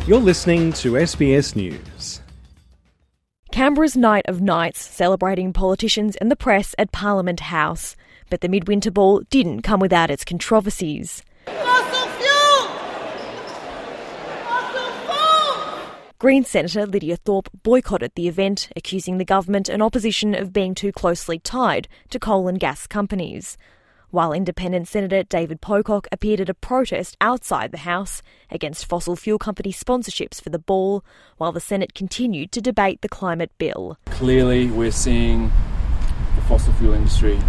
You're listening to SBS News. Canberra's Night of Nights, celebrating politicians and the press at Parliament House. But the midwinter ball didn't come without its controversies. Fossil fuel! Fossil fuel! Green Senator Lydia Thorpe boycotted the event, accusing the government and opposition of being too closely tied to coal and gas companies. While Independent Senator David Pocock appeared at a protest outside the House against fossil fuel company sponsorships for the ball, while the Senate continued to debate the climate bill. Clearly we're seeing the fossil fuel industry,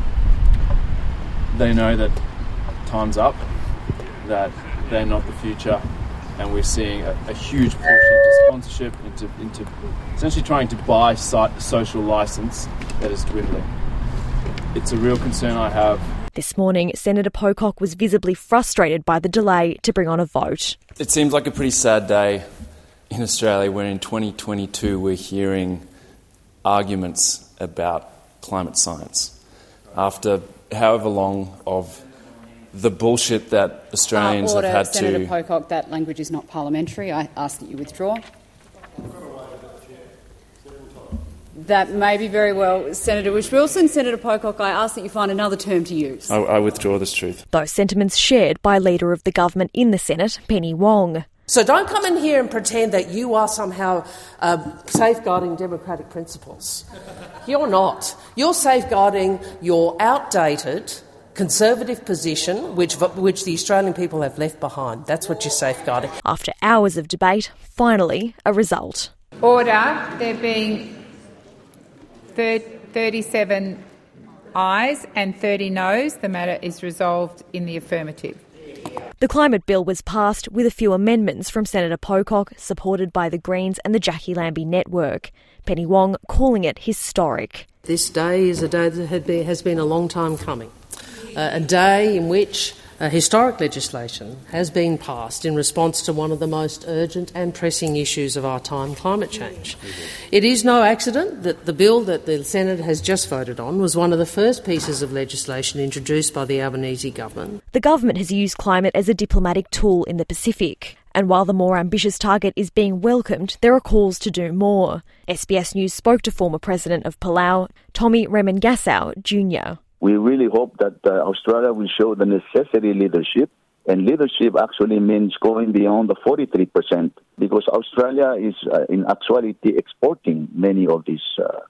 they know that time's up, that they're not the future, and we're seeing a huge push into sponsorship, into essentially trying to buy social licence that is dwindling. It's a real concern I have. This morning, Senator Pocock was visibly frustrated by the delay to bring on a vote. It seems like a pretty sad day in Australia when in 2022 we're hearing arguments about climate science. After however long of the bullshit that Australians have had Senator to... Pocock, that language is not parliamentary. I ask that you withdraw. That may be very well, Senator Whish-Wilson. Senator Pocock, I ask that you find another term to use. I withdraw this truth. Those sentiments shared by Leader of the Government in the Senate, Penny Wong. So don't come in here and pretend that you are somehow safeguarding democratic principles. You're not. You're safeguarding your outdated conservative position, which the Australian people have left behind. That's what you're safeguarding. After hours of debate, finally a result. Order. There being 37 ayes and 30 noes, the matter is resolved in the affirmative. The climate bill was passed with a few amendments from Senator Pocock, supported by the Greens and the Jackie Lambie Network. Penny Wong calling it historic. This day is a day that has been a long time coming. A day in which historic legislation has been passed in response to one of the most urgent and pressing issues of our time, climate change. It is no accident that the bill that the Senate has just voted on was one of the first pieces of legislation introduced by the Albanese government. The government has used climate as a diplomatic tool in the Pacific. And while the more ambitious target is being welcomed, there are calls to do more. SBS News spoke to former President of Palau, Tommy Remengesau Jr. We really hope that Australia will show the necessary leadership, and leadership actually means going beyond the 43%, because Australia is in actuality exporting many of these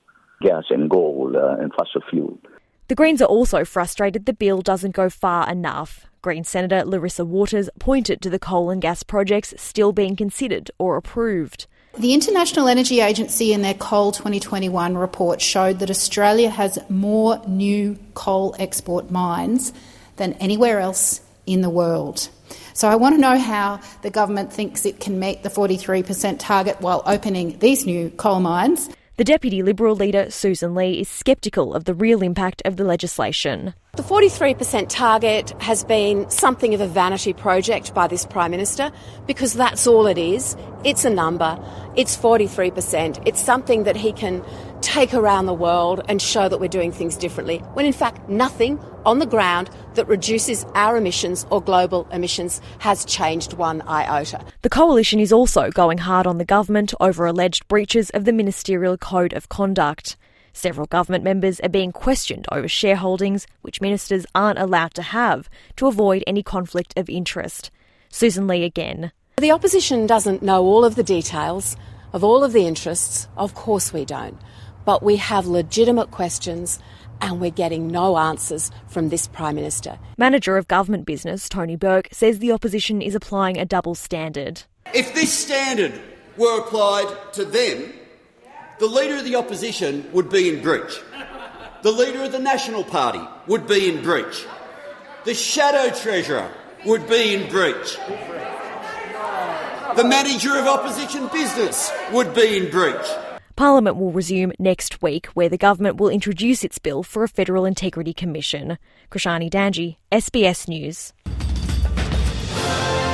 gas and coal and fossil fuel. The Greens are also frustrated the bill doesn't go far enough. Green Senator Larissa Waters pointed to the coal and gas projects still being considered or approved. The International Energy Agency in their Coal 2021 report showed that Australia has more new coal export mines than anywhere else in the world. So I want to know how the government thinks it can meet the 43% target while opening these new coal mines. The Deputy Liberal leader, Susan Lee, is sceptical of the real impact of the legislation. The 43% target has been something of a vanity project by this Prime Minister, because that's all it is. It's a number. It's 43%. It's something that he can take around the world and show that we're doing things differently, when in fact nothing on the ground that reduces our emissions or global emissions has changed one iota. The Coalition is also going hard on the government over alleged breaches of the Ministerial Code of Conduct. Several government members are being questioned over shareholdings, which ministers aren't allowed to have, to avoid any conflict of interest. Susan Lee again. The opposition doesn't know all of the details of all of the interests. Of course we don't. But we have legitimate questions and we're getting no answers from this Prime Minister. Manager of Government Business, Tony Burke, says the opposition is applying a double standard. If this standard were applied to them, the Leader of the Opposition would be in breach. The Leader of the National Party would be in breach. The Shadow Treasurer would be in breach. The Manager of Opposition Business would be in breach. Parliament will resume next week, where the government will introduce its bill for a Federal Integrity Commission. Krishani Danji, SBS News.